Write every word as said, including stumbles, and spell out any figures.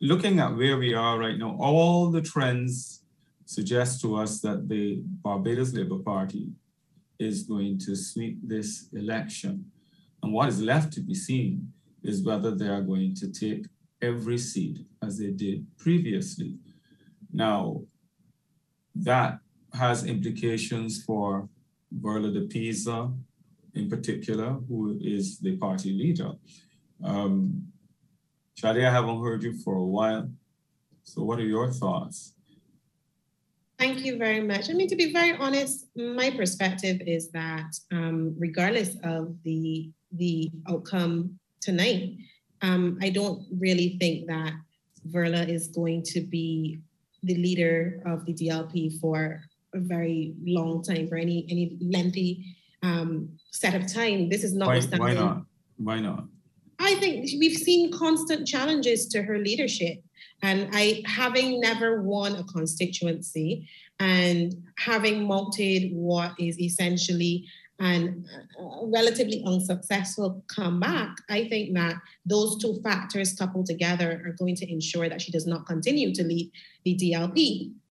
looking at where we are right now, all the trends suggest to us that the Barbados Labour Party is going to sweep this election. And what is left to be seen is whether they are going to take every seat as they did previously. Now, that has implications for Verla de Pisa in particular, who is the party leader. Um, Shadi, I haven't heard you for a while. So what are your thoughts? Thank you very much. I mean, to be very honest, my perspective is that um, regardless of the, the outcome tonight, um, I don't really think that Verla is going to be the leader of the D L P for a very long time, for any, any lengthy um, set of time. This is not why, why not? Why not? I think we've seen constant challenges to her leadership. And I, having never won a constituency and having mounted what is essentially an uh, relatively unsuccessful comeback, I think that those two factors coupled together are going to ensure that she does not continue to lead the D L P.